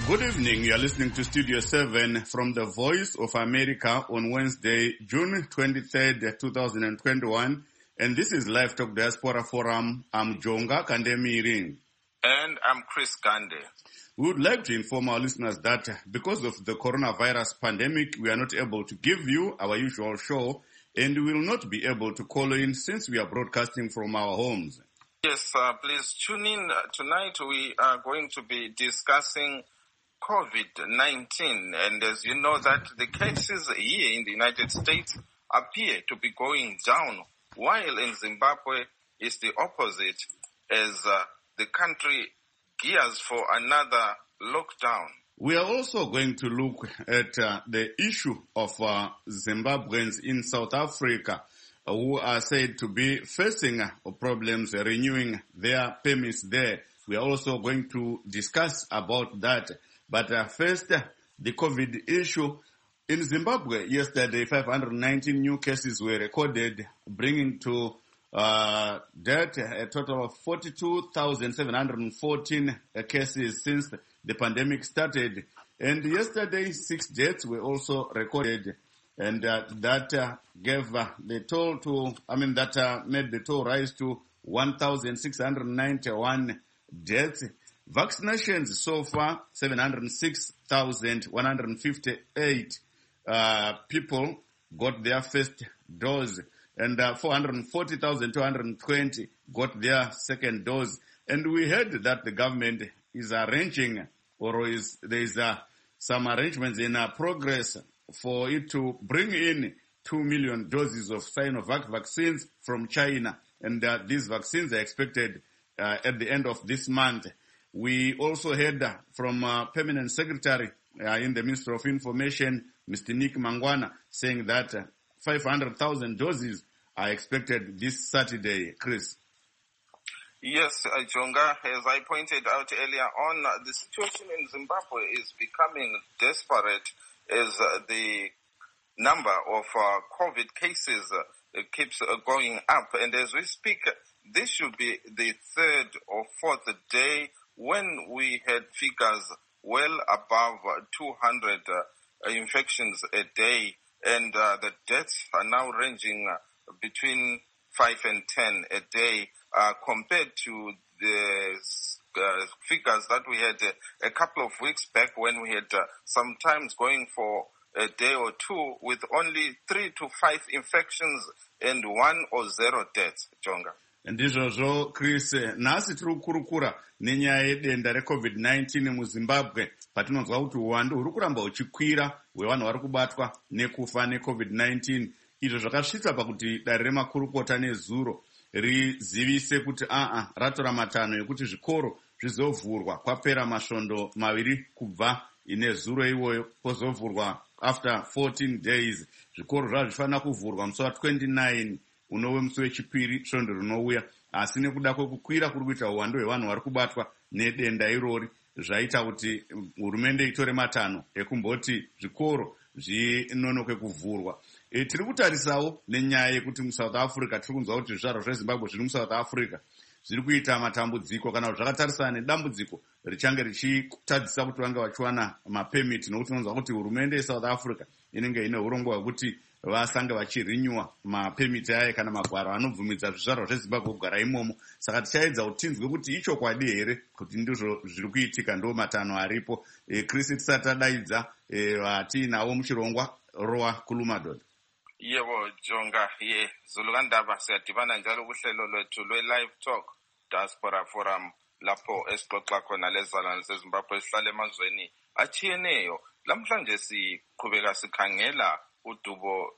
Good evening. You are listening to Studio 7 from the Voice of America on Wednesday, June 23rd, 2021. And this is Live Talk Diaspora Forum. I'm Jonga Kandemiring. And I'm Chris Gande. We would like to inform our listeners that because of the coronavirus pandemic, we are not able to give you our usual show, and we will not be able to call in since we are broadcasting from our homes. Yes, please tune in. Tonight we are going to be discussing COVID-19. And as you know that the cases here in the United States appear to be going down, while in Zimbabwe is the opposite as the country gears for another lockdown. We are also going to look at the issue of Zimbabweans in South Africa who are said to be facing problems renewing their permits there. We are also going to discuss about that. But first, the COVID issue. In Zimbabwe, yesterday, 519 new cases were recorded, bringing to death a total of 42,714 cases since the pandemic started. And yesterday, 6 deaths were also recorded. And that gave the toll to, that made the toll rise to 1,691 deaths. Vaccinations so far, 706,158 people got their first dose, and 440,220 got their second dose. And we heard that the government is arranging, or there is some arrangements in progress for it to bring in 2 million doses of Sinovac vaccines from China. And these vaccines are expected at the end of this month. We also heard from Permanent Secretary in the Ministry of Information, Mr. Nick Mangwana, saying that 500,000 doses are expected this Saturday. Chris. Yes, Jonga, as I pointed out earlier on, the situation in Zimbabwe is becoming desperate as the number of COVID cases keeps going up. And as we speak, this should be the third or fourth day when we had figures well above 200 infections a day, and the deaths are now ranging between 5 and 10 a day, compared to the figures that we had a couple of weeks back when we had sometimes going for a day or two with only 3 to 5 infections and 1 or 0 deaths, Jonga. Ndizvozvo Chris, nhasi tiri kukurukura nenyaya yedenda reCovid-19 muZimbabwe, patinonzwa kuti uwandu huri kuramba huchikwira hwevanhu vari kubatwa nekufa neCovid-19. Izvo zvakasvitsa pakuti dare remakurukota nezuro rizivise kuti ratora matanho ekuti zvikoro zvizovhurwa kwapera masvondo maviri kubva nezuro iwoyo, kwozovhurwa after 14 days. Zvikoro zvava zvichifanira kuvhurwa musi wa29 unove musi wechipiri svondo rinouya, asi nekuda kwekukwira kuri kuita uwandu hwevanhu vari kubatwa nedenda irori zvaita kuti hurumende itore matanho ekumboti zvikoro zvinonoke kuvhurwa. Tiri kutarisawo nenyaya yekuti muSouth Africa tiri kunzwa kuti zvizvarwa zveZimbabwe zviri muSouth Africa zviri kuita matambudziko, kana kuti zvakatarisana nedambudziko richange richitadzisa kuti vange vachiwana mapemiti, nokuti unonzwa kuti hurumende yeSouth Africa inenge ine urongwa hwekuti vasange vachirenyuwa mapemiti aye kana magwaro anobvumidza zvizvarwa zveZimbabwe kugara imomo. Saka tichaedza kuti tinzwe kuti ichokwadi here kuti ndizvo zviri kuitika, ndo matanho aripo. Chris, tisati tadaidza tiinawo muchirongwa Roa Kulumadod. Yebo Jonga, Zulukandaba siyadibana njalo kuhlelo lwethu lwe-Live Talk Diaspora Forum, lapho esixoxa khona lezalwane zeZimbabwe esihlala emazweni achiyeneyo. Lamhlanje siqhubeka sikhangela udubo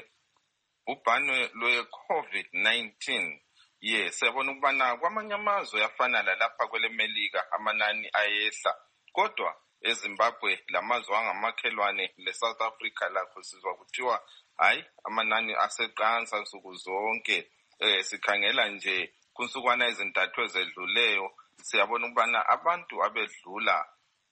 lwebhubhane lwe-COVID-19. Siyabona ukubana kwamanye amazwe afana lalapha kweleMelika amanani ayehla, kodwa eZimbabwe lamazwe angamakhelwane leSouth Africa lakho sizwa kuthiwa hayi amanani aseqansa nsuku zonke. Sikhangela nje kunsukwana ezintathu ezedluleyo siyabona ukubana abantu abedlula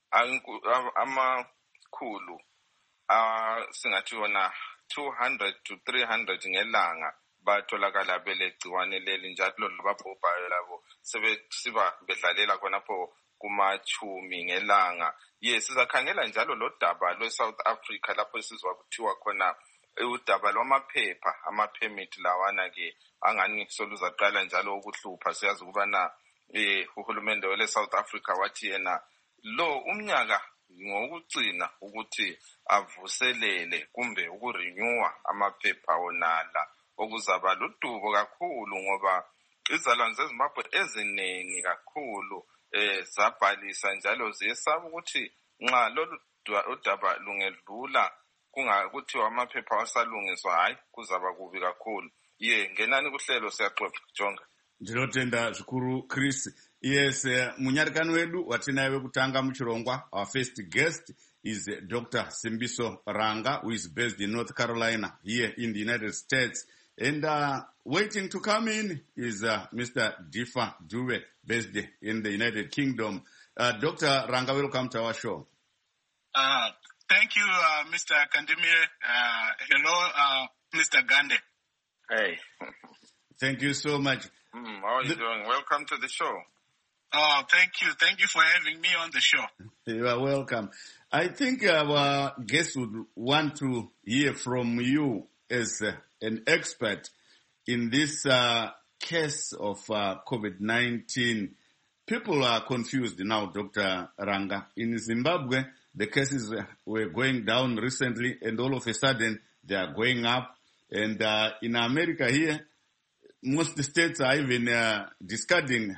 amakhulu singathi yona 200 to 300 ngelanga batholakala belegciwane leli, njalo lababhubhayo labo sebesiba bedlalela khonapho kumachumi ngelanga. Yes, sizakhangela njalo lo daba lwe-South Africa lapho sizwa kuthiwa khona udaba lwamaphepha, ama-permit lawana-ke angani soluzaqala njalo ukuhlupha. Siyazi ukubana uhulumende wele-South Africa wathi yena lo umnyaka ngokugcina ukuthi avuselele kumbe ukurenewa amaphepha wonala, okuzaba ludubo kakhulu ngoba izalwane zeZimbabwe eziningi kakhulu zabhalisa njalo ziyesaba ukuthi nxa lolu udaba lungedlula kungakuthiwa amaphepha wasalungiswa, hayi kuzaba kubi kakhulu. Ngenani kuhlelo siyaxoxa jonga. Ndinotenda zvikuru Chris. Yes, munyarikani wedu watinaye wekutanga muchirongwa, our first guest is Dr. Simbiso Ranga, who is based in North Carolina here in the United States. And waiting to come in is Mr. Difa Dube, based in the United Kingdom. Dr. Ranga, welcome to our show. Thank you, Mr. Kandemire. Hello, Mr. Gande. Hey. Thank you so much. How are you doing? Welcome to the show. Oh, thank you. Thank you for having me on the show. You are welcome. I think our guests would want to hear from you as an expert in this case of COVID-19. People are confused now, Dr. Ranga. In Zimbabwe, the cases were going down recently, and all of a sudden they are going up. And in America here, most states are even discarding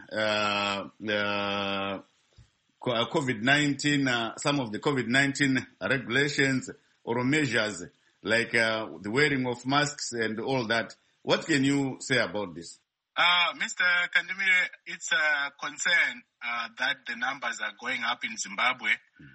COVID-19, some of the COVID-19 regulations or measures, like the wearing of masks and all that. What can you say about this? Mr. Kandemire, it's a concern that the numbers are going up in Zimbabwe,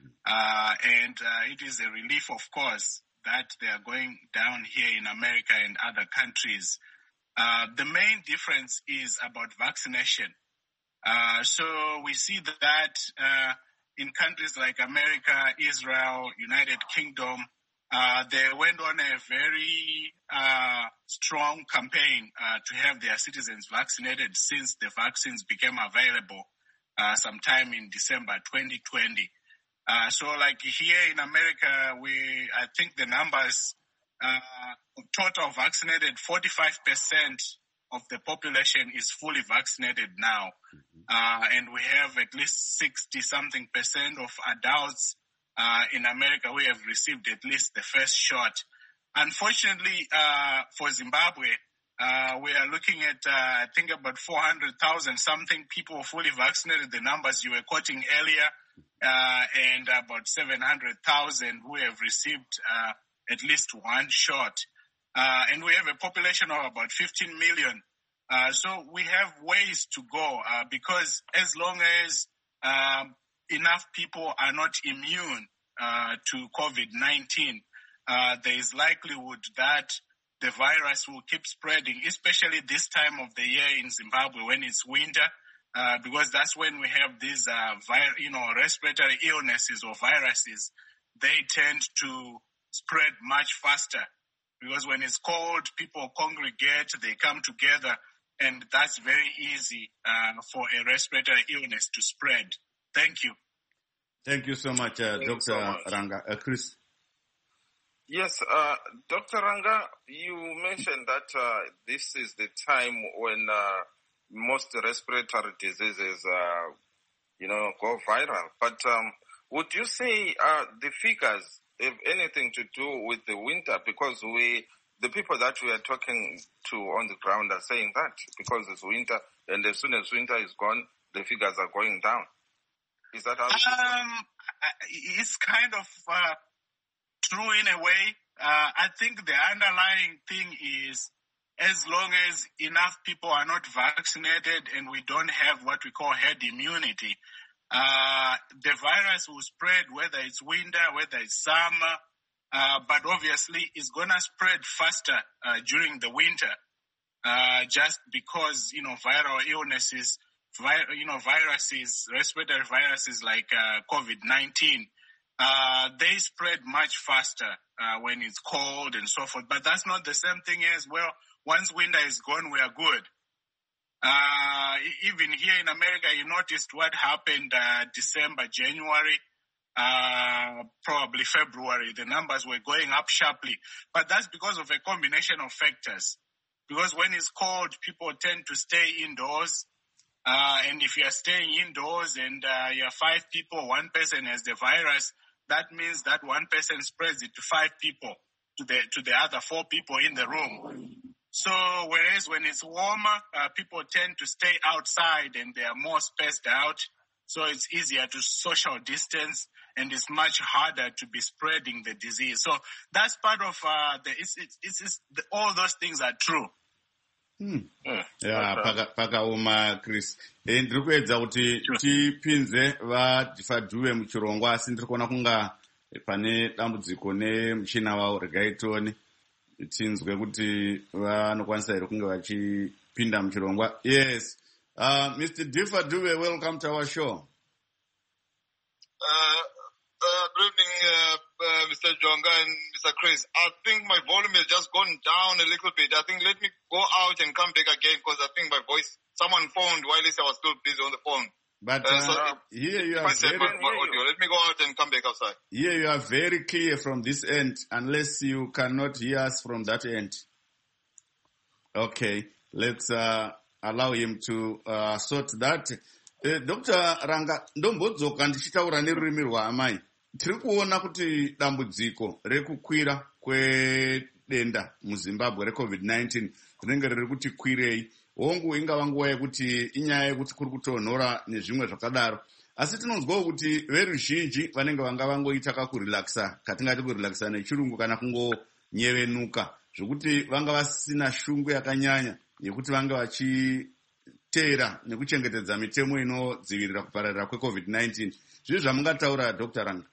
and it is a relief, of course, that they are going down here in America and other countries. The main difference is about vaccination. So we see that in countries like America, Israel, United Kingdom, they went on a very strong campaign to have their citizens vaccinated since the vaccines became available sometime in December 2020. So like here in America, I think the numbers total vaccinated, 45% of the population is fully vaccinated now. And we have at least 60-something% of adults in America who have received at least the first shot. Unfortunately, for Zimbabwe, we are looking at, I think, about 400,000 something people fully vaccinated, the numbers you were quoting earlier, and about 700,000 who have received at least one shot. And we have a population of about 15 million. So we have ways to go because as long as enough people are not immune to COVID-19, there is likelihood that the virus will keep spreading, especially this time of the year in Zimbabwe when it's winter, because that's when we have these, respiratory illnesses or viruses. They tend to spread much faster because when it's cold, people congregate, they come together, and that's very easy for a respiratory illness to spread. Thank you. Thank you so much, Dr. Ranga. Chris? Yes, Dr. Ranga, you mentioned that this is the time when most respiratory diseases, go viral. But would you say the figures have anything to do with the winter? Because the people that we are talking to on the ground are saying that because it's winter, and as soon as winter is gone, the figures are going down. Is that how it is? It's kind of true in a way. I think the underlying thing is as long as enough people are not vaccinated and we don't have what we call herd immunity, the virus will spread whether it's winter, whether it's summer, but obviously it's going to spread faster during the winter just because, viral illnesses, viruses, respiratory viruses like COVID-19, they spread much faster when it's cold and so forth. But that's not the same thing as, well, once winter is gone, we are good. Even here in America, you noticed what happened December, January, probably February. The numbers were going up sharply. But that's because of a combination of factors. Because when it's cold, people tend to stay indoors. And if you are staying indoors and you are 5 people, one person has the virus, that means that one person spreads it to 5 people, to the other 4 people in the room. So whereas when it's warmer, people tend to stay outside and they are more spaced out. So it's easier to social distance and it's much harder to be spreading the disease. So that's part of all those things are true. Pakaoma Chris. Ndiri kuedza kuti tipinze vaDhifadhuwe muchirongwa asi ndiri kuona kunga pane dambudziko nemuchina wavo. Regai tione tinzwe kuti vanokwanisa here kunge vachipinda muchirongwa. Yes. Mr. Dhifadhuwe, welcome to our show. Good evening, Mr. Jonga and Mr. Chris. I think my volume has just gone down a little bit. I think let me go out and come back again because I think my voice, someone phoned while I was still busy on the phone. But here you are very... Let me go out and come back outside. Here you are very clear from this end, unless you cannot hear us from that end. Okay, let's allow him to sort that. Dr. Ranga, ndombodzoka ndichitaura nerurimi rwaamai. Tiri kuona kuti dambudziko rekukwira kwedenda muZimbabwe reCovid-19 rinenge riri kuti kwirei. Hongu ingava nguva yekuti inyaya yekuti kuri kutonhora nezvimwe zvakadaro. Asi tinonzwawo kuti veruzhinji vanenge vanga vangoita kakurelaxa, katingati kurelaxa nechirungu kana kungonyevenuka, zvokuti vanga vasina shungu yakanyanya yekuti vanga vachiteera nekuchengetedza mitemo inodzivirira kupararira kweCovid-19. Zvizvi zvamungataura Dr. Ranga?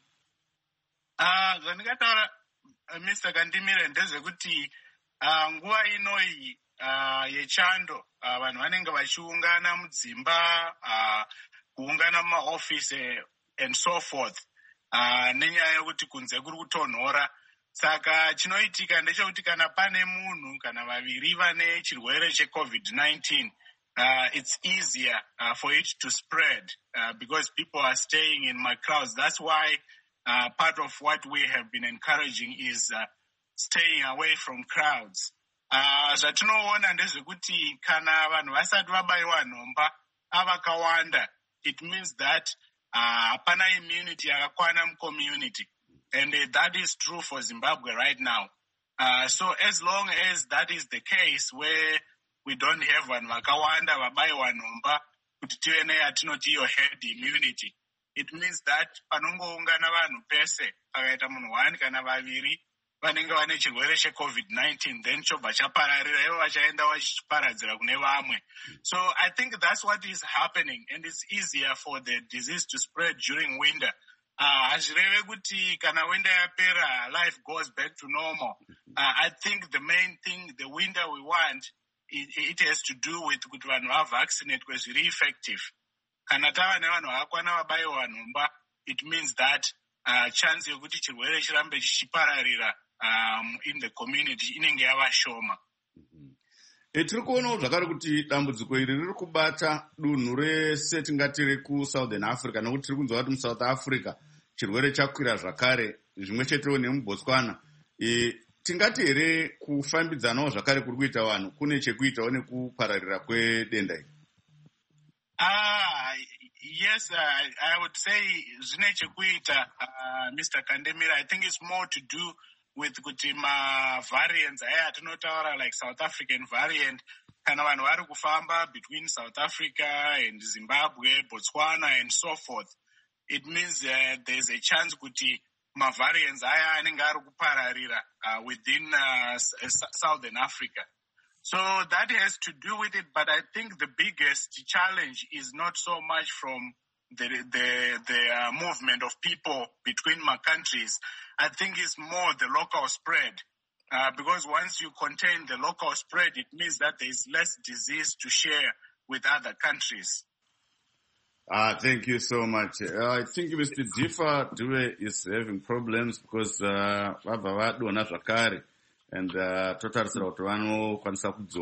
Zvandingataura Mr. Kandimire ndezvekuti nguva inoyi yechando vanhu vanenge vachiungana mudzimba, kuungana mumaofisi and so forth, nenyaya yekuti kunze kuri kutonhora. Saka chinoitika ndechekuti kana pane munhu kana vaviri vane chirwere cheCovid-19, it's easier for it to spread because people are staying in my crowds. That's why part of what we have been encouraging is staying away from crowds. Zvatinoona ndezvekuti kana vanhu vasati vabayiwa nhomba avakawanda, it means that hapana immunity yakakwana mucommunity, and that is true for Zimbabwe right now. So as long as that is the case, where we don't have vanhu vakawanda vabayiwa nhomba kuti tive neyatinoti iyo herd immunity, it means that panongoungana vanhu pese pakaita munhu 1 kana vaviri vanenge vane chirwere cheCovid-19, then chobva chapararira ivo vachaenda vachiparadzira kune vamwe. So I think that's what is happening, and it's easier for the disease to spread during winter. Hazvireve kuti kana winter yapera life goes back to normal. I think the main thing, the winter we want, it has to do with kuti vanhu vavaccinate kwezviri effective. Kana tava nevanhu vakakwana vabayiwa nhomba, it means that chance yekuti chirwere chirambe chichipararira in the community inenge yava shoma. Tiri kuonawo zvakare kuti dambudziko iri riri kubata dunhu rese tingati rekusouthern Africa, nokuti tiri kunzwa kuti muSouth Africa chirwere chakwira zvakare, zvimwe chetewo nemuBotswana. Tingati here kufambidzanawo zvakare kuri kuita vanhu kune chekuitawo nekupararira kwedenda iri? Yes, I would say zvine chekuita, Mr. Kandemira. I think it's more to do with kuti variants aya atinotaura, like South African variant, kana vanhu vari kufamba between South Africa and Zimbabwe, Botswana and so forth. It means there's a chance kuti variants aya anenge ari kupararira within Southern Africa. So that has to do with it, but I think the biggest challenge is not so much from the movement of people between my countries. I think it's more the local spread, because once you contain the local spread, it means that there is less disease to share with other countries. Thank you so much. I think Mr. Dhifadhuwe is having problems because vabva vadonha zvakare, and totarisira kuti vanokwanisa kudzoka.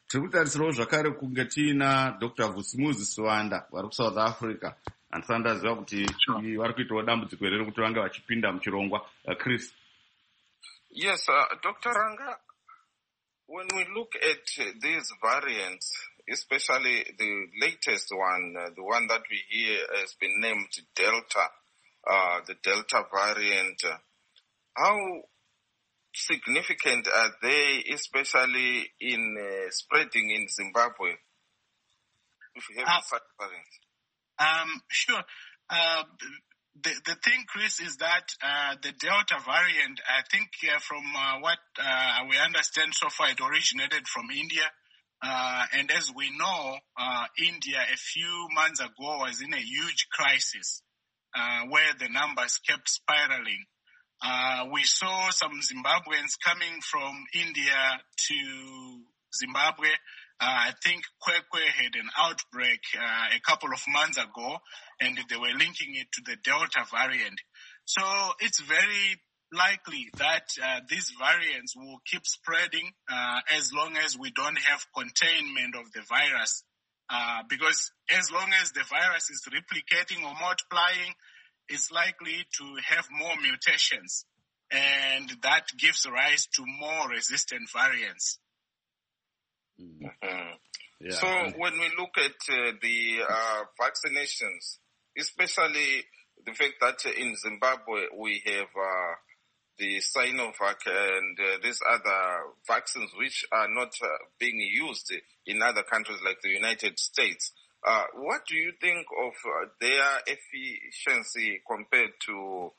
tiri kutarisirawo zvakare kunge tiina Dr. Vusimuzi Swanda vari kuSouth Africa. Andisati ndaziva kuti vari kuitawo dambudziko here rekuti vange vachipinda muchirongwa. Chris. Yes, Dr. Ranga, when we look at these variants, especially the latest one, the one that we hear has been named Delta, the Delta variant, how significant are they, especially in spreading in Zimbabwe, if you have such variants? Sure. The thing, Chris, is that the Delta variant, I think from what we understand so far, it originated from India. And as we know, India a few months ago was in a huge crisis where the numbers kept spiraling. We saw some Zimbabweans coming from India to Zimbabwe. I think Kwekwe had an outbreak a couple of months ago, and they were linking it to the Delta variant. So it's very likely that these variants will keep spreading as long as we don't have containment of the virus. Because as long as the virus is replicating or multiplying, it's likely to have more mutations, and that gives rise to more resistant variants. Mm-hmm. Yeah. So when we look at the vaccinations, especially the fact that in Zimbabwe we have the Sinovac and these other vaccines which are not being used in other countries like the United States, what do you think of their efficiency compared to,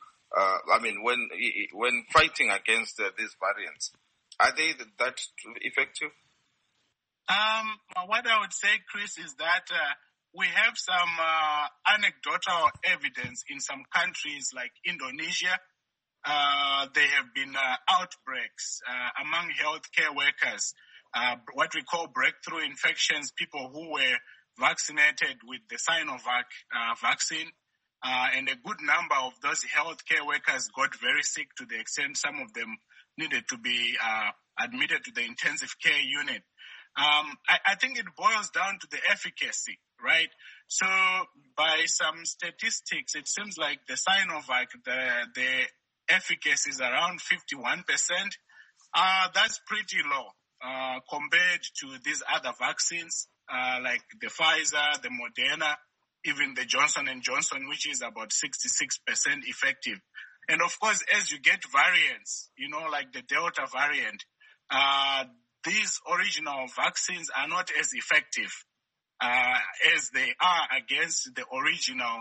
when fighting against these variants? Are they that effective? What I would say, Chris, is that we have some anecdotal evidence in some countries like Indonesia. There have been outbreaks among healthcare workers, what we call breakthrough infections, people who were vaccinated with the Sinovac vaccine. And a good number of those healthcare workers got very sick to the extent some of them needed to be admitted to the intensive care unit. I think it boils down to the efficacy, right? So by some statistics, it seems like the Sinovac, the efficacy is around 51%. That's pretty low compared to these other vaccines like the Pfizer, the Moderna, even the Johnson & Johnson, which is about 66% effective. And of course, as you get variants, like the Delta variant, these original vaccines are not as effective as they are against the original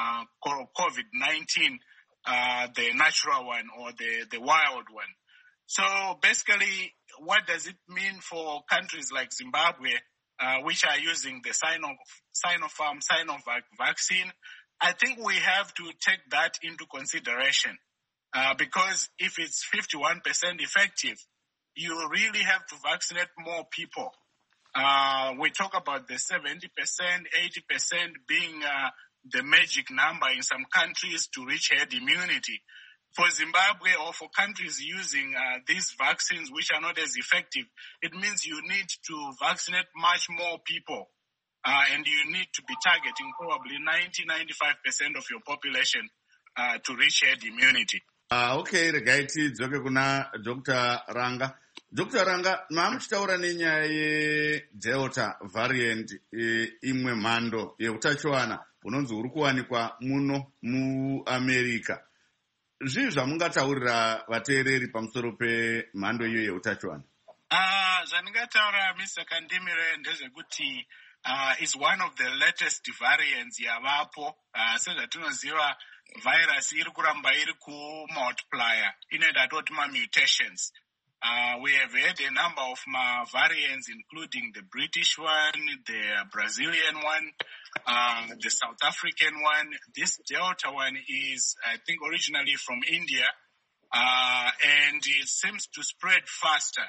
COVID-19, the natural one or the wild one. So basically, what does it mean for countries like Zimbabwe, which are using the Sinopharm Sinovac vaccine? I think we have to take that into consideration because if it's 51% effective, you really have to vaccinate more people. We talk about the 70%, 80% being the magic number in some countries to reach herd immunity. For Zimbabwe or for countries using these vaccines which are not as effective, it means you need to vaccinate much more people. And you need to be targeting probably 90-95% of your population to reach herd immunity. Okay, regai tidzoke kuna Dr. Ranga. Dr. Ranga, mamuchitaura nenyaya yeDelta variant imwe mhando yeutachiwana unonzi uri kuwanikwa muno muAmerica. Zvii zvamungataurira vateereri pamusoro pemhando iyo yeutachiwana? Zvandingataura Mr. Kandimire ndezvekuti is one of the latest variants yavapo. Sezvatinoziva virus iri kuramba iri kumultiplier, inoita toti mutations. We have had a number of variants, including the British one, the Brazilian one, the South African one. This Delta one is, I think, originally from India, and it seems to spread faster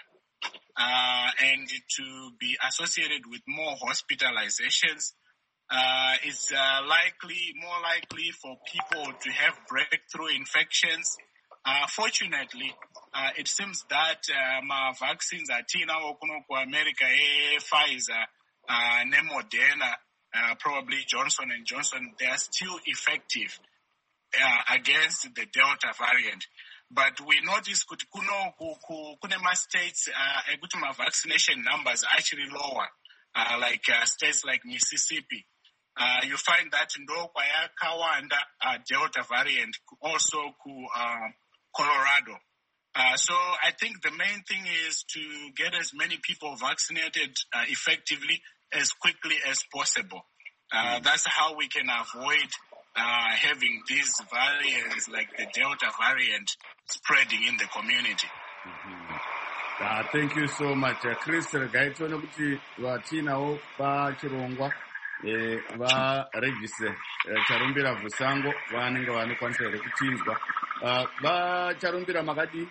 and to be associated with more hospitalizations. It's more likely for people to have breakthrough infections. Fortunately, it seems that vaccines atinawo kuno kuAmerica Pfizer neModerna, probably Johnson & Johnson, they are still effective against the Delta variant. But we notice kuti kune states vaccination numbers are actually lower, like states like Mississippi. You find that ndo kwayakawanda Delta variant, also Colorado. So I think the main thing is to get as many people vaccinated effectively as quickly as possible. That's how we can avoid having these variants like the Delta variant spreading in the community. Thank you so much. Chris, gaitone kuti vatinawo pachirongwa varegise charumbira bvusango vanenge vanokwanisa here kuchinjwa. Vacharumbira makadi?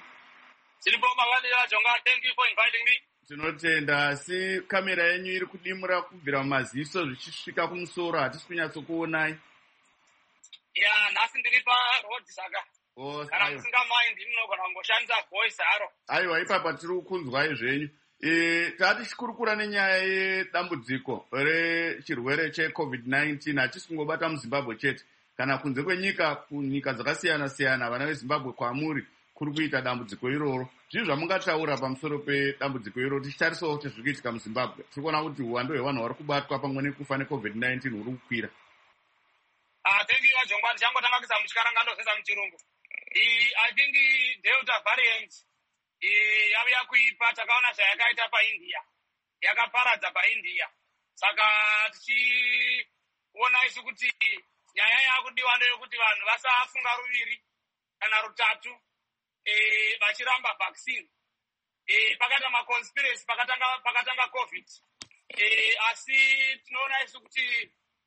Thank you for inviting me. Tinotenda, asi kamera yenyu iri kudimura kubvira mumaziso zvichisvika kumusoro, hatisi kunyatsokuonai. Nhasi ndiri parodi saka. Kana musingamind munogona kungoshandisa voice haro. Aiwa, ipapa tiri kukunzwai zvenyu. Tati chikurukura nenyaya yedambudziko rechirwere cheCovid-19 hatisi kungobata muZimbabwe chete. Kana kunze kwenyika, kunyika dzakasiyana-siyana, vana veZimbabwe kwamuri kuri kuita dambudziko iroro. Zvii zvamungataura pamusoro pedambudziko iroro tichitarisawo kuti zviri kuitika muZimbabwe? Tiri kuona kuti uwandu hwevanhu vari kubatwa pamwe nekufa neCovid-19 huri kukwira. Thank you, Jongwa. Ndichangotanga kuisa muchikaranga ndozesa muchirungu. I think Delta variant yauya kuipa takaona zvayakaita paIndia. Yakaparadza paIndia. Saka tichiona isu kuti nyaya yakudiwa ndeyekuti vanhu vasafunga ruviri kana rutatu vachiramba vaccine. Pakata maconspiracy pakatanga COVID. Asi tinoona isu kuti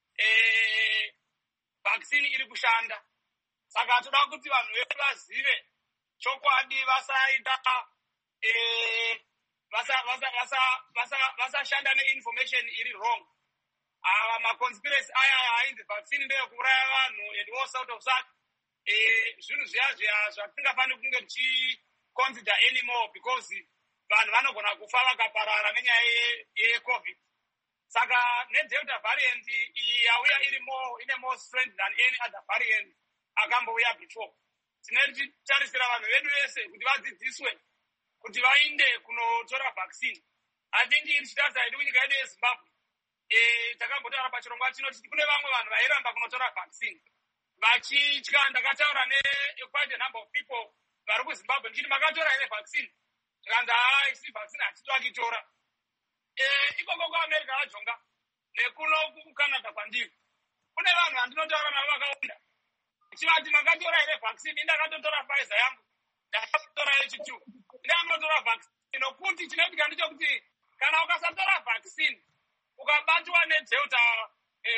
vaccine iri kushanda. Saka toda kuti vanhu vedu vazive chokwadi, vasaita vasashanda neinformation iri wrong. Maconspiracy aya ainzi vaccine ndeyekuuraya vanhu and all sort of such. Zvinhu zviya zvatingafaniri kunge tichiconsider anymore because vanhu vanogona kufa vakaparara nenyaya yeCovid. Saka neDelta variant yauya ine more strength than any other variant akambouya before. Tinotarisira vanhu vedu vese kuti vadzidziswe kuti vainde kunotora vaccine. I think ichitaridza hedu kunyika yedu yeZimbabwe. Takambotaura pachirongwa chino kuti kune vamwe vanhu vairamba kunotora vaccine. Vachitya, ndakataura quite a number of people vari kuZimbabwe ndichiti makatora here vaccine. Tikanzi isi vaccine hatitoakitora. Ikoko kuAmerica vajonga nekuno kuCanada kwandiri. Kune vanhu vandinotaura navo vakawanda. Chivati makatora here vaccine, ndakatotora Pfizer yangu. Ndakatora H2. Ndakatotora vaccine nokuti chinoitika ndechekuti kana ukasatora vaccine ukabatwa neDelta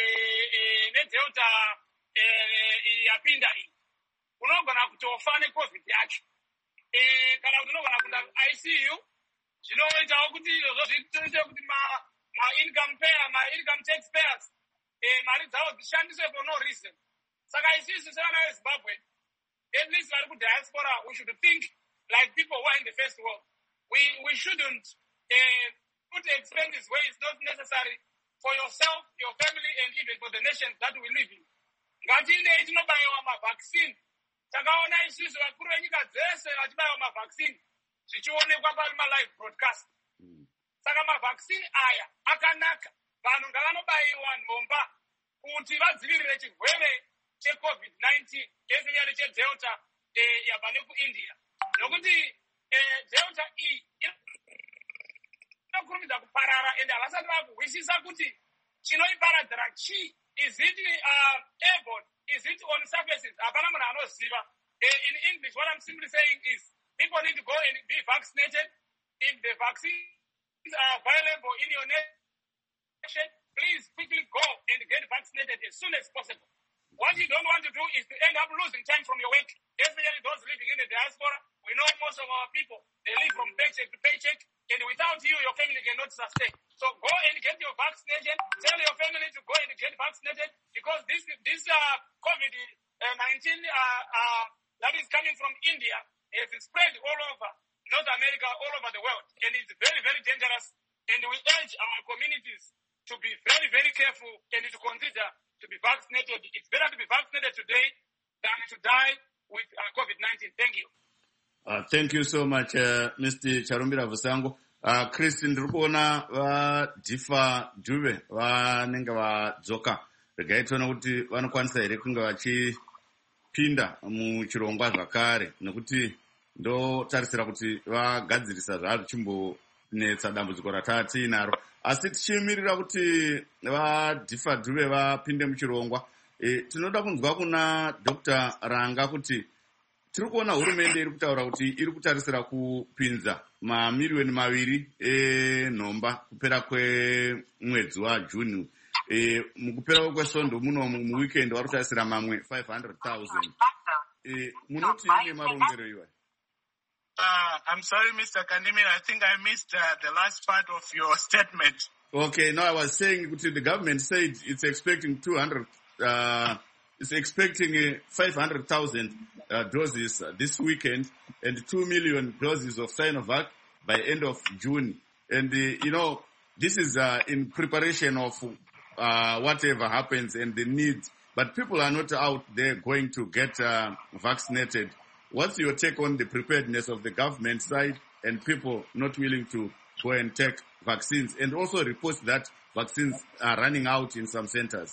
yapinda iyi unogona kutofa neCovid yacho. Kana kuti unogona kuenda ICU. Zvinoitawo kuti izvozvo zvitoite kuti ma-income taxpayers mari dzavo dzishandiswe for no reason. Saka isusu sevana veZimbabwe, at least vari kudiaspora, we should think like people who are in the first world. We shouldn't put expenses where it's not necessary for yourself, your family, and even for the nation that we live in. Ngatiinde tinobaiwa mavaccine. Takaona isusu vakuru venyika dzese vachibaiwa mavaccine. Zvichionekwa pama-live broadcast. Saka mavaccine aya akanaka. Vanhu ngavanobaiwa nhomba kuti vadzivirire chirwere cheCovid-19 chezinyari cheDelta yabva nekuIndia. Nokuti Delta inokurumidza kuparara ende havasati vakuhwisisa kuti chinoiparadzira chii. Is it airborne? Is it on surfaces? Hapana munhu anoziva. In English, what I'm simply saying is people need to go and be vaccinated. If the vaccines are available in your nation, please quickly go and get vaccinated as soon as possible. What you don't want to do is to end up losing time from your work, especially those living in the diaspora. We know most of our people, they live from paycheck to paycheck, and without you, your family cannot sustain. So go and get your vaccination. Tell your family to go and get vaccinated because this COVID-19 that is coming from India has spread all over North America, all over the world, and it's very, very dangerous. And we urge our communities to be very, very careful and to consider to be vaccinated. It's better to be vaccinated today than to die with COVID-19. Thank you. Thank you so much, Mr. Charumbira Vusango. Chris, ndiri kuona vaDhifa Dube vanenge vadzoka. Regai tione kuti vanokwanisa here kunge vachipinda muchirongwa zvakare, nekuti ndotarisira kuti vagadzirisa zvachimbonetsa dambudziko rataa tiinaro. Asi tichimirira kuti vaDhifa Dube vapinde muchirongwa, tinoda kunzwa kuna Dr. Ranga kuti tiri kuona hurumende iri kutaura kuti iri kutarisira kupinza mamiliyoni 2 enhomba kupera kwemwedzi waJuni. Mukupera kwesvondo muno muweekend vari kutarisira mamwe 500,000. Munoti nemarongero iwayo? I'm sorry, Mr. Kandimir. I think I missed the last part of your statement. Okay, now I was saying the government said it's expecting 500,000 doses this weekend and 2 million doses of Sinovac by end of June. And, this is in preparation of whatever happens and the needs. But people are not out there going to get vaccinated. What's your take on the preparedness of the government side and people not willing to go and take vaccines, and also reports that vaccines are running out in some centers?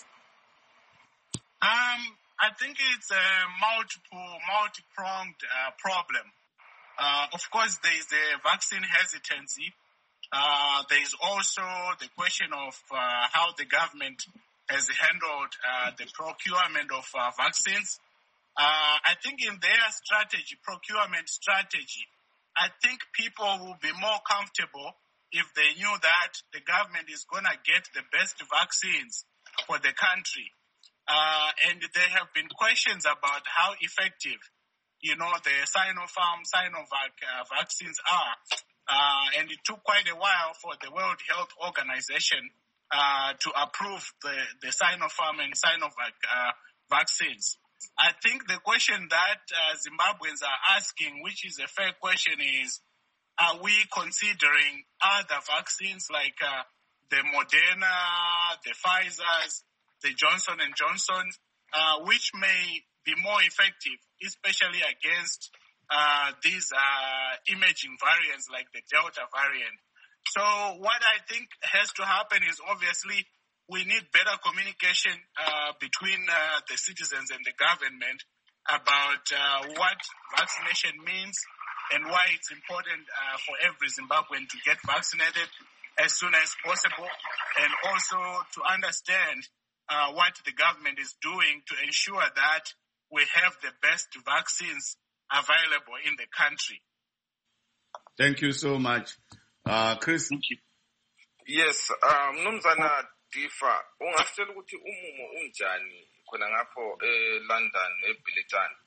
I think it's a multi-pronged problem. Of course, there is a vaccine hesitancy. There is also the question of how the government has handled the procurement of vaccines. I think in their procurement strategy, I think people will be more comfortable if they knew that the government is going to get the best vaccines for the country. And there have been questions about how effective, the Sinovac vaccines are. And it took quite a while for the World Health Organization to approve the Sinopharm and Sinovac vaccines. I think the question that Zimbabweans are asking, which is a fair question, is, are we considering other vaccines like the Moderna, the Pfizer's, the Johnson & Johnson, which may be more effective, especially against these emerging variants like the Delta variant. So what I think has to happen is, obviously, we need better communication between the citizens and the government about what vaccination means and why it's important for every Zimbabwean to get vaccinated as soon as possible, and also to understand what the government is doing to ensure that we have the best vaccines available in the country. Thank you so much. Chris? Thank you. Yes, Mnumzana Dhifa, ungasitshela ukuthi umumo unjani khona ngapho eLondon eBilliton?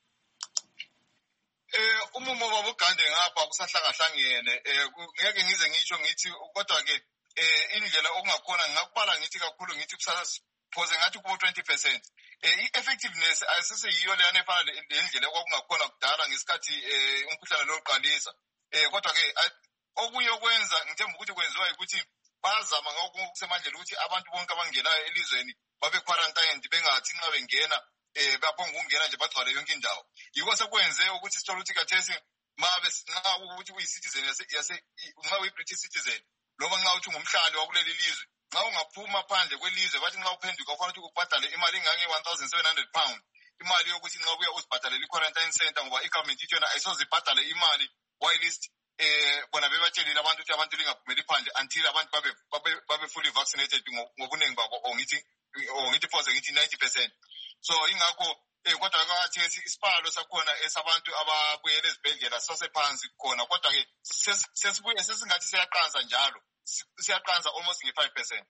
Umumo babugande ngapha kusahlangene ngeke ngize ngisho ngithi kodwa ke indlela okungakhona ngakubala ngithi kakhulu ngithi kusaphoze ngathi kubo 20%. I-effectiveness asisiyiyo leyana efana lendlela okwakungakhona kudala ngesikhathi umkhuhlane lo uqalisa. Kodwa ke okunye okwenza ngithemba ukuthi kwenziwa ukuthi bazama ngokusemandleni ukuthi abantu bonke abangenayo elizweni babe quarantine bengathi nxa bengena baphonga ukungena nje bagcwale yonke indawo. Yiko sekwenze ukuthi sithola ukuthi kathesi nxa ukuthi uyi-citizen nxa uyi-British citizen noma nxa uthi ngumhlali wakuleli lizwe, nxa ungaphuma phandle kwelizwe bathi nxa uphenduka kufanele ukuthi ubhadale imali engange £1,700, imali yokuthi nxa ubuya uzibhadalele i-quarantine center ngoba i-government ithi yona ayisoze ibhadale imali whilst bona bebatshelile abantu ukuthi abantu lingaphumeli phandle until abantu babe fully vaccinated ngobuningi babo, or ngithi phoze ngithi 90%. So ingakho kodwa kathesi isibalo sakhona esabantu ababuyela ezibhedlela sasephansi khona, kodwa ke sesibuye sesingathi siyaqansa njalo, siyaqansa almost nge-5%.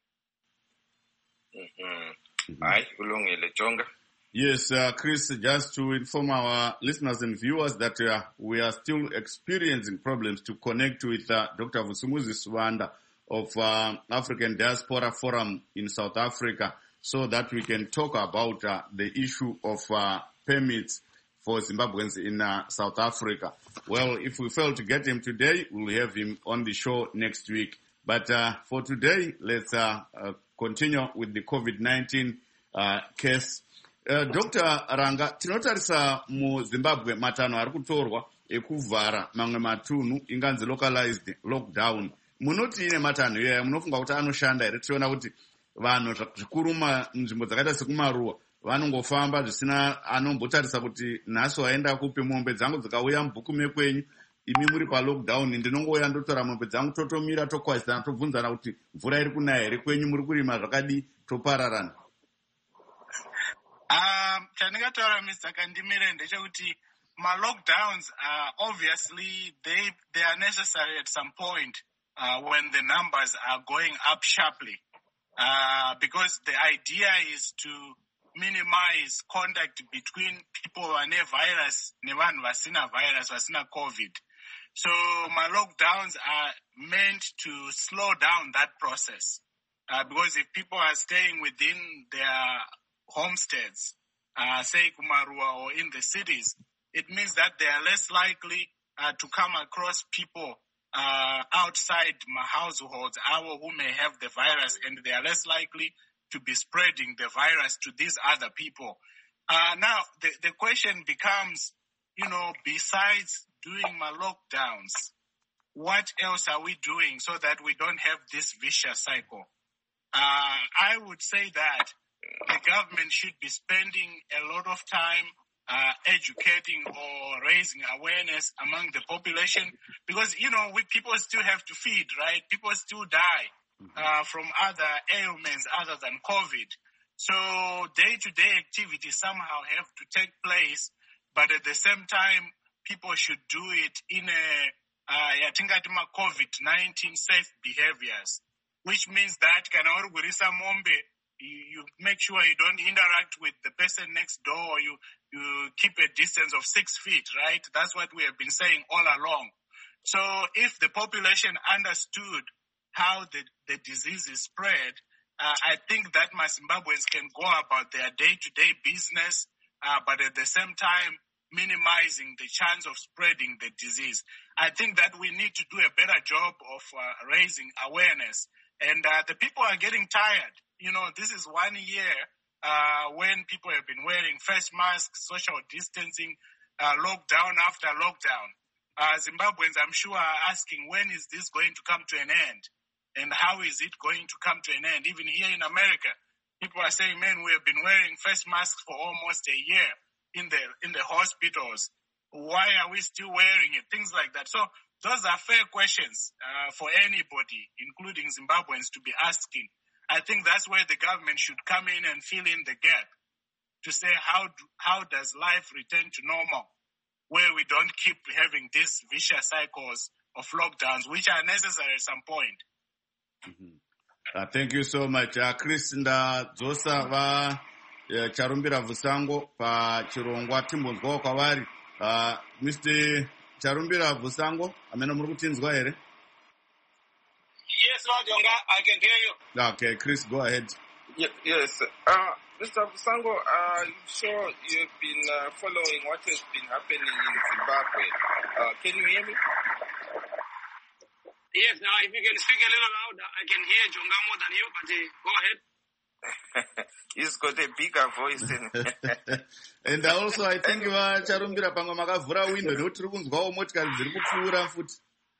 Hayi kulungile Jonga. Yes, Chris, just to inform our listeners and viewers that we are still experiencing problems to connect with Dr. Vusumuzi Swanda of African Diaspora Forum in South Africa, so that we can talk about the issue of permits for Zimbabweans in South Africa. Well, if we fail to get him today, we'll have him on the show next week. But for today, let's continue with the COVID-19 case. Dr. Ranga, tinotarisa muZimbabwe matanho ari kutorwa ekuvhara mamwe matunhu inganzi localized lockdown. Munoti ine matanho iyoya munofunga kuti anoshanda here? Tiona kuti vanhu zvikuru munzvimbo dzakaita sekumaruwa vanongofamba zvisina anombotarisa kuti nhasi waenda kupi, mombe dzangu dzikauya mubhukume kwenyu, imi muri palockdown, ndinongouya ndotora mombe dzangu totomira tokwazisana tobvunzana kuti mvura iri kunaya here kwenyu, muri kurima zvakadi, topararana. Chandingataura Mr. Kandimire ndechekuti ma-lockdowns obviously they are necessary at some point when the numbers are going up sharply, because the idea is to minimize contact between people vane virus nevanhu vasina virus, vasina COVID. So ma-lockdowns are meant to slow down that process, because if people are staying within their homesteads, say Kumarua or in the cities, it means that they are less likely to come across people outside households who may have the virus, and they are less likely to be spreading the virus to these other people. Now, the question becomes, besides doing my lockdowns, what else are we doing so that we don't have this vicious cycle? I would say that the government should be spending a lot of time educating or raising awareness among the population, because, people still have to feed, right? People still die from other ailments other than COVID. So day-to-day activities somehow have to take place, but at the same time, people should do it in COVID-19 safe behaviors, which means that you make sure you don't interact with the person next door, you keep a distance of 6 feet, right? That's what we have been saying all along. So if the population understood how the disease is spread, I think that my Zimbabweans can go about their day-to-day business, but at the same time, minimizing the chance of spreading the disease. I think that we need to do a better job of raising awareness. And the people are getting tired. This is 1 year when people have been wearing face masks, social distancing, lockdown after lockdown. Zimbabweans, I'm sure, are asking, when is this going to come to an end? And how is it going to come to an end? Even here in America, people are saying, man, we have been wearing face masks for almost a year in the hospitals. Why are we still wearing it? Things like that. So those are fair questions for anybody, including Zimbabweans, to be asking. I think that's where the government should come in and fill in the gap to say how does life return to normal, where we don't keep having these vicious cycles of lockdowns, which are necessary at some point. Thank you so much. Chris ndadzosa Charumbira Vusango pachirongwa timbonzwawo kwavari. Mr. Charumbira Vusango, amene muri kutinzwa here? Yes, Lord Jonga, I can hear you. Okay, Chris, go ahead. Yes. Mr. Vusango, I'm sure you've been following what has been happening in Zimbabwe. Can you hear me? Yes, now if you can speak a little louder, I can hear Jonga more than you, but go ahead. He's got a bigger voice than And also, I think Charumbira pamwe makavhura window nekuti tiri kunzwawo motikari dziri kupfuura futi.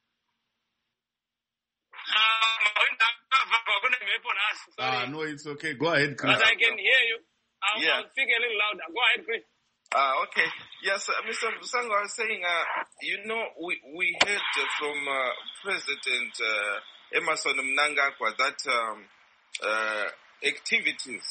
No, it's okay. Go ahead, Chris. But I can hear you. I'll speak a little louder. Go ahead, Chris. Okay. Yes, Mr. Vusango, I was saying, we heard from President Emmerson Mnangagwa that activities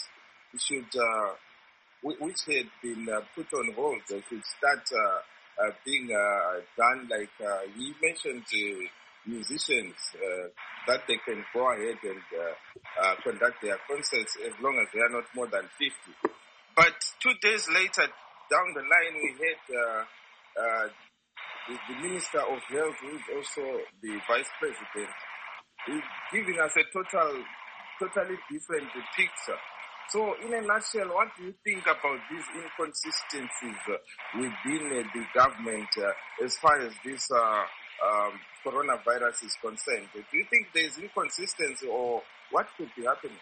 which had been put on hold should start being done. Like he mentioned, musicians that they can go ahead and conduct their concerts as long as they are not more than 50. But 2 days later, down the line, we had the Minister of Health, who is also the Vice President, giving us a totally different picture. So, in a nutshell, what do you think about these inconsistencies within the government as far as this coronavirus is concerned? Do you think there is inconsistency, or what could be happening?